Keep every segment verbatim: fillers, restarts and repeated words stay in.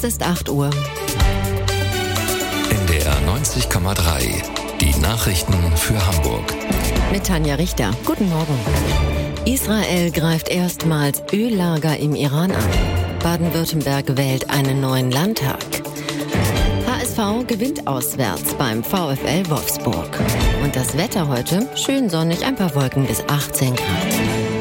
Es ist acht Uhr. N D R neunzig Komma drei. Die Nachrichten für Hamburg. Mit Tanja Richter. Guten Morgen. Israel greift erstmals Öllager im Iran an. Baden-Württemberg wählt einen neuen Landtag. H S V gewinnt auswärts beim VfL Wolfsburg. Und das Wetter heute? Schön sonnig, ein paar Wolken bis achtzehn Grad.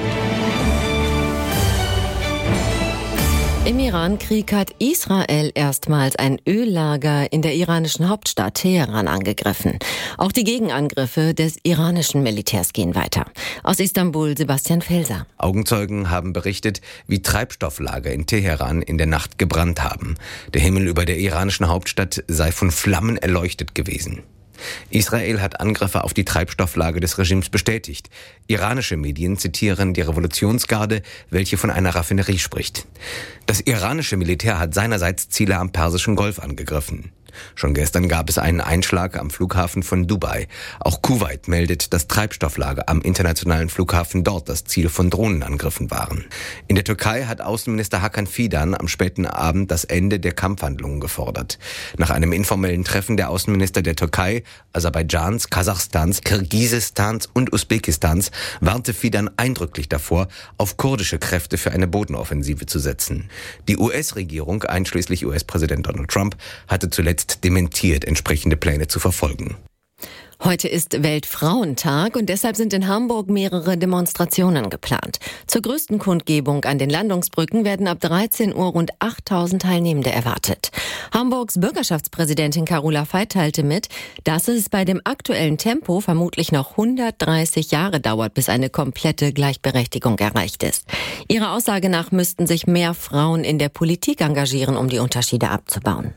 Im Iran-Krieg hat Israel erstmals ein Öllager in der iranischen Hauptstadt Teheran angegriffen. Auch die Gegenangriffe des iranischen Militärs gehen weiter. Aus Istanbul Sebastian Felser. Augenzeugen haben berichtet, wie Treibstofflager in Teheran in der Nacht gebrannt haben. Der Himmel über der iranischen Hauptstadt sei von Flammen erleuchtet gewesen. Israel hat Angriffe auf die Treibstofflager des Regimes bestätigt. Iranische Medien zitieren die Revolutionsgarde, welche von einer Raffinerie spricht. Das iranische Militär hat seinerseits Ziele am Persischen Golf angegriffen. Schon gestern gab es einen Einschlag am Flughafen von Dubai. Auch Kuwait meldet, dass Treibstofflager am internationalen Flughafen dort das Ziel von Drohnenangriffen waren. In der Türkei hat Außenminister Hakan Fidan am späten Abend das Ende der Kampfhandlungen gefordert. Nach einem informellen Treffen der Außenminister der Türkei, Aserbaidschans, Kasachstans, Kirgisistans und Usbekistans warnte Fidan eindrücklich davor, auf kurdische Kräfte für eine Bodenoffensive zu setzen. Die U S-Regierung, einschließlich U S-Präsident Donald Trump, hatte zuletzt dementiert, entsprechende Pläne zu verfolgen. Heute ist Weltfrauentag und deshalb sind in Hamburg mehrere Demonstrationen geplant. Zur größten Kundgebung an den Landungsbrücken werden ab dreizehn Uhr rund achttausend Teilnehmende erwartet. Hamburgs Bürgerschaftspräsidentin Carola Veit teilte mit, dass es bei dem aktuellen Tempo vermutlich noch hundertdreißig Jahre dauert, bis eine komplette Gleichberechtigung erreicht ist. Ihrer Aussage nach müssten sich mehr Frauen in der Politik engagieren, um die Unterschiede abzubauen.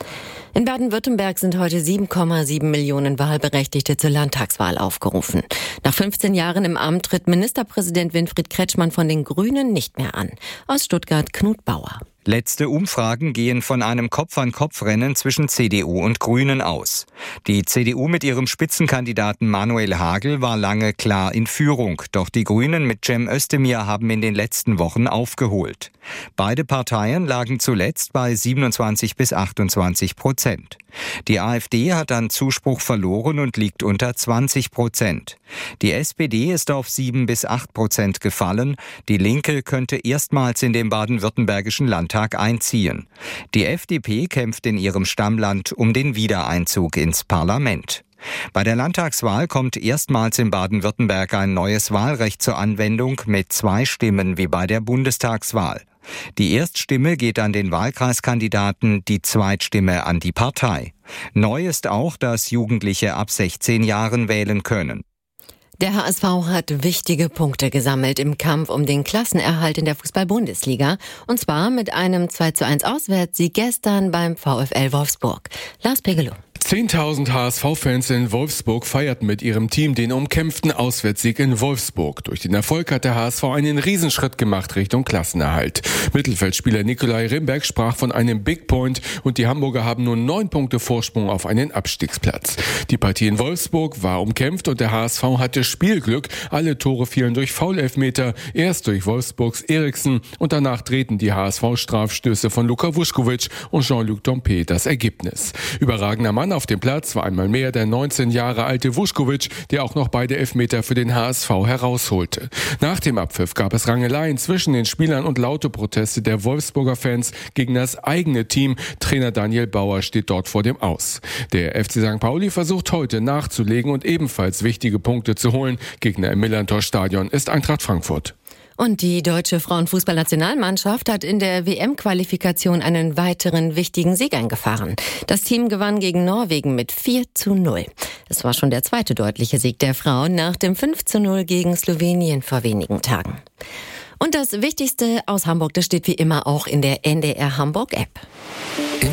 In Baden-Württemberg sind heute sieben Komma sieben Millionen Wahlberechtigte zur Landtagswahl aufgerufen. Nach fünfzehn Jahren im Amt tritt Ministerpräsident Winfried Kretschmann von den Grünen nicht mehr an. Aus Stuttgart Knut Bauer. Letzte Umfragen gehen von einem Kopf-an-Kopf-Rennen zwischen C D U und Grünen aus. Die C D U mit ihrem Spitzenkandidaten Manuel Hagel war lange klar in Führung. Doch die Grünen mit Cem Özdemir haben in den letzten Wochen aufgeholt. Beide Parteien lagen zuletzt bei siebenundzwanzig bis achtundzwanzig Prozent. Die AfD hat an Zuspruch verloren und liegt unter zwanzig Prozent. Die S P D ist auf sieben bis acht Prozent gefallen. Die Linke könnte erstmals in den baden-württembergischen Landtag einziehen. Die F D P kämpft in ihrem Stammland um den Wiedereinzug ins Parlament. Bei der Landtagswahl kommt erstmals in Baden-Württemberg ein neues Wahlrecht zur Anwendung mit zwei Stimmen wie bei der Bundestagswahl. Die Erststimme geht an den Wahlkreiskandidaten, die Zweitstimme an die Partei. Neu ist auch, dass Jugendliche ab sechzehn Jahren wählen können. Der H S V hat wichtige Punkte gesammelt im Kampf um den Klassenerhalt in der Fußball-Bundesliga. Und zwar mit einem zwei zu eins Auswärtssieg gestern beim VfL Wolfsburg. Lars Pegelow. zehntausend H S V-Fans in Wolfsburg feierten mit ihrem Team den umkämpften Auswärtssieg in Wolfsburg. Durch den Erfolg hat der H S V einen Riesenschritt gemacht Richtung Klassenerhalt. Mittelfeldspieler Nikolai Rimberg sprach von einem Big Point und die Hamburger haben nun neun Punkte Vorsprung auf einen Abstiegsplatz. Die Partie in Wolfsburg war umkämpft und der H S V hatte Spielglück. Alle Tore fielen durch Foul-Elfmeter, erst durch Wolfsburgs Eriksen und danach drehten die H S V-Strafstöße von Luka Vuskovic und Jean-Luc Dompe das Ergebnis. Überragender Mann auf dem Platz war einmal mehr der neunzehn Jahre alte Vuskovic, der auch noch beide Elfmeter für den H S V herausholte. Nach dem Abpfiff gab es Rangeleien zwischen den Spielern und laute Proteste der Wolfsburger Fans gegen das eigene Team. Trainer Daniel Bauer steht dort vor dem Aus. Der F C Sankt Pauli versucht heute nachzulegen und ebenfalls wichtige Punkte zu holen. Gegner im Millerntor-Stadion ist Eintracht Frankfurt. Und die deutsche Frauenfußballnationalmannschaft hat in der W M-Qualifikation einen weiteren wichtigen Sieg eingefahren. Das Team gewann gegen Norwegen mit vier zu null. Es war schon der zweite deutliche Sieg der Frauen nach dem fünf zu null gegen Slowenien vor wenigen Tagen. Und das Wichtigste aus Hamburg, das steht wie immer auch in der N D R Hamburg App.